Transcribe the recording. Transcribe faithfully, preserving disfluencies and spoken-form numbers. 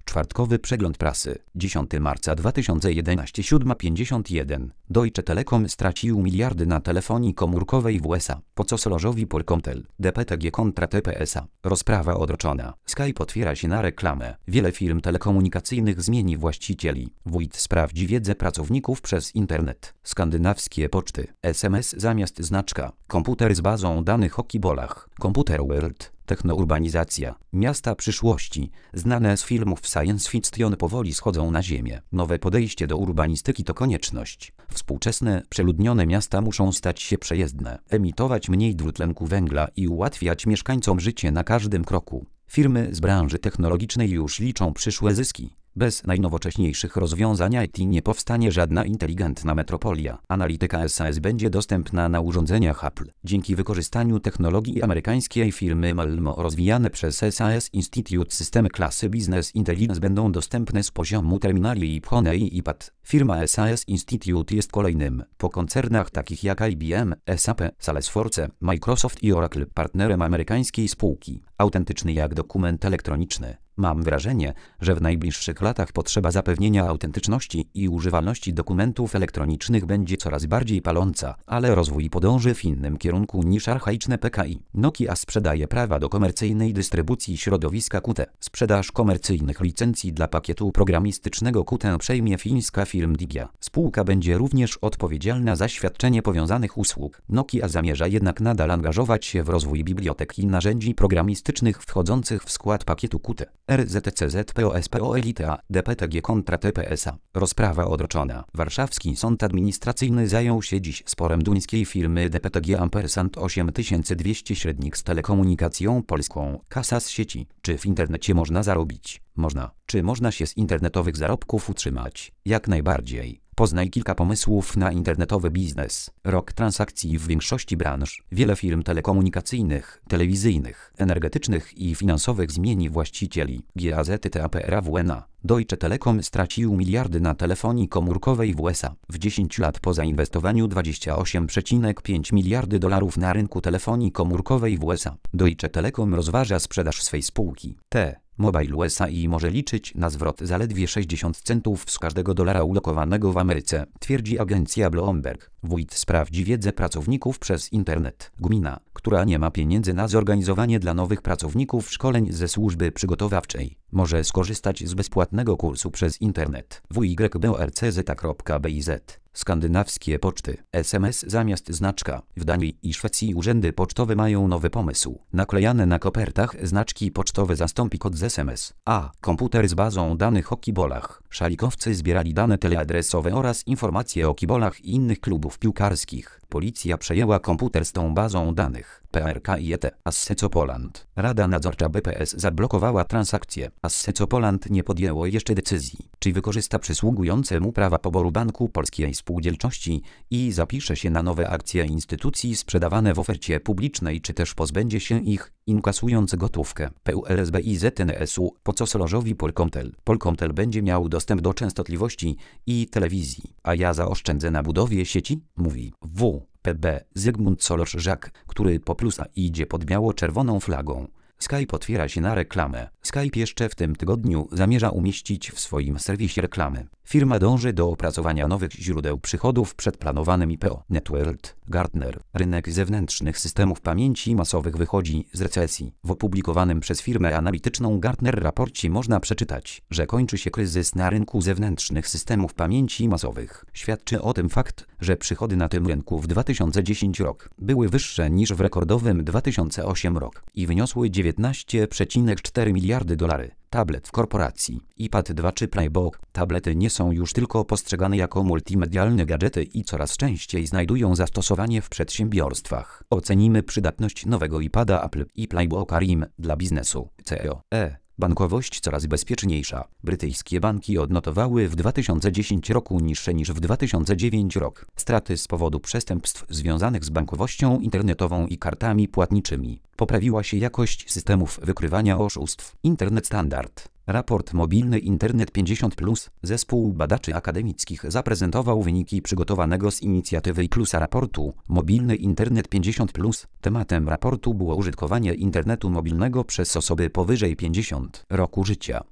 Czwartkowy przegląd prasy. dziesiątego marca dwa tysiące jedenastego, siódma pięćdziesiąt jeden. Deutsche Telekom stracił miliardy na telefonii komórkowej w U S A. Po co Solorzowi Polkomtel? D P T G kontra T P S A. Rozprawa odroczona. Skype otwiera się na reklamę. Wiele firm telekomunikacyjnych zmieni właścicieli. Wójt sprawdzi wiedzę pracowników przez internet. Skandynawskie poczty. S M S zamiast znaczka. Komputer z bazą danych o kibolach. Komputer World. Technourbanizacja. Miasta przyszłości, znane z filmów science fiction, powoli schodzą na ziemię. Nowe podejście do urbanistyki to konieczność. Współczesne, przeludnione miasta muszą stać się przejezdne, emitować mniej dwutlenku węgla i ułatwiać mieszkańcom życie na każdym kroku. Firmy z branży technologicznej już liczą przyszłe zyski. Bez najnowocześniejszych rozwiązań I T nie powstanie żadna inteligentna metropolia. Analityka S A S będzie dostępna na urządzeniach Apple. Dzięki wykorzystaniu technologii amerykańskiej firmy Malmo rozwijane przez S A S Institute systemy klasy Business Intelligence będą dostępne z poziomu terminali i Honey i iPad. Firma S A S Institute jest kolejnym, po koncernach takich jak I B M, S A P, Salesforce, Microsoft i Oracle, partnerem amerykańskiej spółki. Autentyczny jak dokument elektroniczny. Mam wrażenie, że w najbliższych latach potrzeba zapewnienia autentyczności i używalności dokumentów elektronicznych będzie coraz bardziej paląca, ale rozwój podąży w innym kierunku niż archaiczne P K I. Nokia sprzedaje prawa do komercyjnej dystrybucji środowiska Qt. Sprzedaż komercyjnych licencji dla pakietu programistycznego Qt przejmie fińska firma Digia. Spółka będzie również odpowiedzialna za świadczenie powiązanych usług. Nokia zamierza jednak nadal angażować się w rozwój biblioteki narzędzi programistycznych wchodzących w skład pakietu Qt. R Z T C Z P O S P O Elite A, D P T G kontra T P S A. Rozprawa odroczona. Warszawski Sąd Administracyjny zajął się dziś sporem duńskiej firmy D P T G ampersand osiem tysięcy dwieście średnik z Telekomunikacją Polską. Kasa z sieci. Czy w internecie można zarobić? Można. Czy można się z internetowych zarobków utrzymać? Jak najbardziej. Poznaj kilka pomysłów na internetowy biznes. Rok transakcji w większości branż. Wiele firm telekomunikacyjnych, telewizyjnych, energetycznych i finansowych zmieni właścicieli. G A Z T A P R A W N A. Deutsche Telekom stracił miliardy na telefonii komórkowej w U S A. W dziesięć lat po zainwestowaniu dwadzieścia osiem przecinek pięć miliardy dolarów na rynku telefonii komórkowej w U S A. Deutsche Telekom rozważa sprzedaż swej spółki T Mobile U S A i może liczyć na zwrot zaledwie sześćdziesiąt centów z każdego dolara ulokowanego w Ameryce, twierdzi agencja Bloomberg. Wójt sprawdzi wiedzę pracowników przez internet. Gmina, która nie ma pieniędzy na zorganizowanie dla nowych pracowników szkoleń ze służby przygotowawczej, może skorzystać z bezpłatnego kursu przez internet. w y b o r c z kropka b i z. Skandynawskie poczty. S M S zamiast znaczka. W Danii i Szwecji urzędy pocztowe mają nowy pomysł. Naklejane na kopertach znaczki pocztowe zastąpi kod z S M S. A. Komputer z bazą danych o kibolach. Szalikowcy zbierali dane teleadresowe oraz informacje o kibolach i innych klubów piłkarskich. Policja przejęła komputer z tą bazą danych. P R K I E T. Asseco Poland. Rada Nadzorcza B P S zablokowała transakcję. Asseco Poland nie podjęło jeszcze decyzji, czy wykorzysta przysługujące mu prawa poboru Banku Polskiej Spółdzielczości i zapisze się na nowe akcje instytucji sprzedawane w ofercie publicznej, czy też pozbędzie się ich, inkasując gotówkę. P U L S B I Z N S U. Po co Solorzowi Polkomtel? Polkomtel będzie miał dostęp do częstotliwości i telewizji, a ja zaoszczędzę na budowie sieci? Mówi W P B Zygmunt Solorz-Żak, który po plusa idzie pod biało-czerwoną flagą. Skype otwiera się na reklamę. Skype jeszcze w tym tygodniu zamierza umieścić w swoim serwisie reklamy. Firma dąży do opracowania nowych źródeł przychodów przed planowanym I P O. Networld, Gartner. Rynek zewnętrznych systemów pamięci masowych wychodzi z recesji. W opublikowanym przez firmę analityczną Gartner raporcie można przeczytać, że kończy się kryzys na rynku zewnętrznych systemów pamięci masowych. Świadczy o tym fakt, że przychody na tym rynku w dwa tysiące dziesiątym roku były wyższe niż w rekordowym dwa tysiące ósmym roku i wyniosły dziewiętnaście przecinek cztery miliardy dolarów. Tablet w korporacji. iPad dwa czy Playbook. Tablety nie są już tylko postrzegane jako multimedialne gadżety i coraz częściej znajdują zastosowanie w przedsiębiorstwach. Ocenimy przydatność nowego iPada Apple i Playbooka R I M dla biznesu. C E O. E. Bankowość coraz bezpieczniejsza. Brytyjskie banki odnotowały w dwa tysiące dziesiątym roku niższe niż w dwa tysiące dziewiątym roku straty z powodu przestępstw związanych z bankowością internetową i kartami płatniczymi. Poprawiła się jakość systemów wykrywania oszustw. Internet Standard. Raport Mobilny Internet pięćdziesiąt plus. Zespół badaczy akademickich zaprezentował wyniki przygotowanego z inicjatywy I Plusa raportu Mobilny Internet pięćdziesiąt plus. Tematem raportu było użytkowanie internetu mobilnego przez osoby powyżej pięćdziesiątego roku życia.